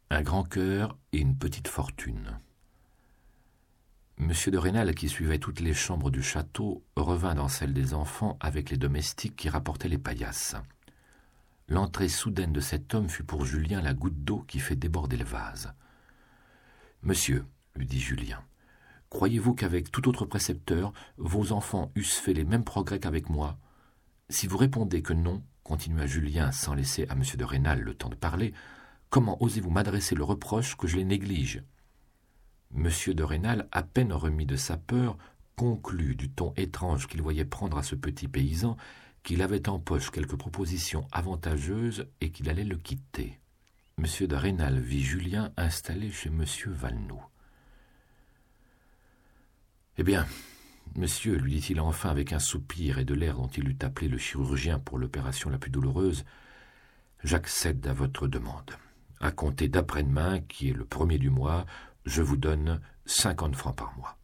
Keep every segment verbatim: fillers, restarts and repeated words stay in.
Un grand cœur et une petite fortune. Monsieur de Rênal, qui suivait toutes les chambres du château, revint dans celle des enfants avec les domestiques qui rapportaient les paillasses. L'entrée soudaine de cet homme fut pour Julien la goutte d'eau qui fait déborder le vase. « Monsieur, lui dit Julien, croyez-vous qu'avec tout autre précepteur, vos enfants eussent fait les mêmes progrès qu'avec moi ? Si vous répondez que non, continua Julien sans laisser à monsieur de Rênal le temps de parler, comment osez-vous m'adresser le reproche que je les néglige ? Monsieur de Rênal, à peine remis de sa peur, conclut du ton étrange qu'il voyait prendre à ce petit paysan qu'il avait en poche quelques propositions avantageuses et qu'il allait le quitter. Monsieur de Rênal vit Julien installé chez monsieur Valenod. « Eh bien, monsieur, lui dit-il enfin avec un soupir et de l'air dont il eût appelé le chirurgien pour l'opération la plus douloureuse, j'accède à votre demande. À compter d'après-demain, qui est le premier du mois, je vous donne cinquante francs par mois.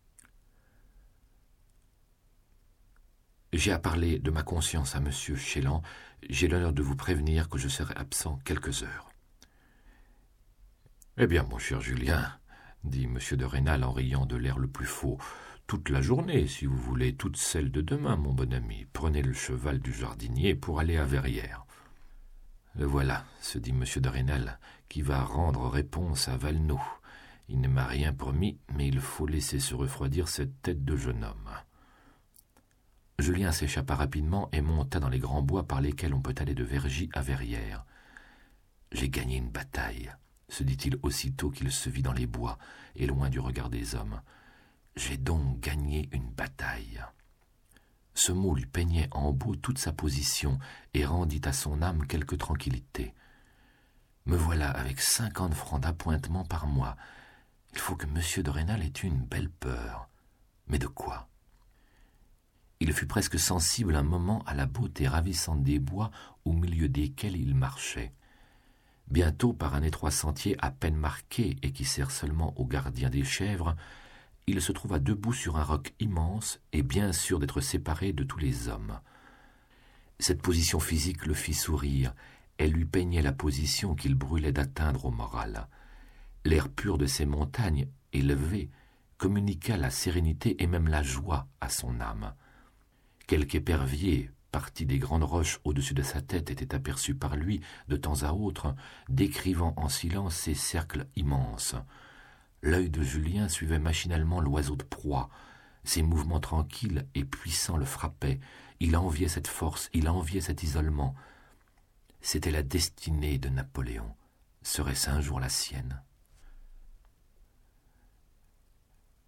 J'ai à parler de ma conscience à monsieur Chélan. J'ai l'honneur de vous prévenir que je serai absent quelques heures. » « Eh bien, mon cher Julien, dit monsieur de Rênal en riant de l'air le plus faux, toute la journée, si vous voulez, toute celle de demain, mon bon ami. Prenez le cheval du jardinier pour aller à Verrières. » Le voilà, se dit monsieur de Rênal, qui va rendre réponse à Valenod. Il ne m'a rien promis, mais il faut laisser se refroidir cette tête de jeune homme. Julien s'échappa rapidement et monta dans les grands bois par lesquels on peut aller de Vergy à Verrières. « J'ai gagné une bataille, » se dit-il aussitôt qu'il se vit dans les bois et loin du regard des hommes. « J'ai donc gagné une bataille. » Ce mot lui peignait en beau toute sa position et rendit à son âme quelque tranquillité. « Me voilà avec cinquante francs d'appointement par mois. Il faut que monsieur de Rênal ait eu une belle peur. Mais de quoi ? » Il fut presque sensible un moment à la beauté ravissante des bois au milieu desquels il marchait. Bientôt, par un étroit sentier à peine marqué et qui sert seulement aux gardiens des chèvres, il se trouva debout sur un roc immense et bien sûr d'être séparé de tous les hommes. Cette position physique le fit sourire. Elle lui peignait la position qu'il brûlait d'atteindre au moral. L'air pur de ces montagnes, élevé, communiqua la sérénité et même la joie à son âme. Quelque épervier, parti des grandes roches au-dessus de sa tête, était aperçu par lui, de temps à autre, décrivant en silence ces cercles immenses. L'œil de Julien suivait machinalement l'oiseau de proie. Ses mouvements tranquilles et puissants le frappaient. Il enviait cette force, il enviait cet isolement. C'était la destinée de Napoléon. Serait-ce un jour la sienne ?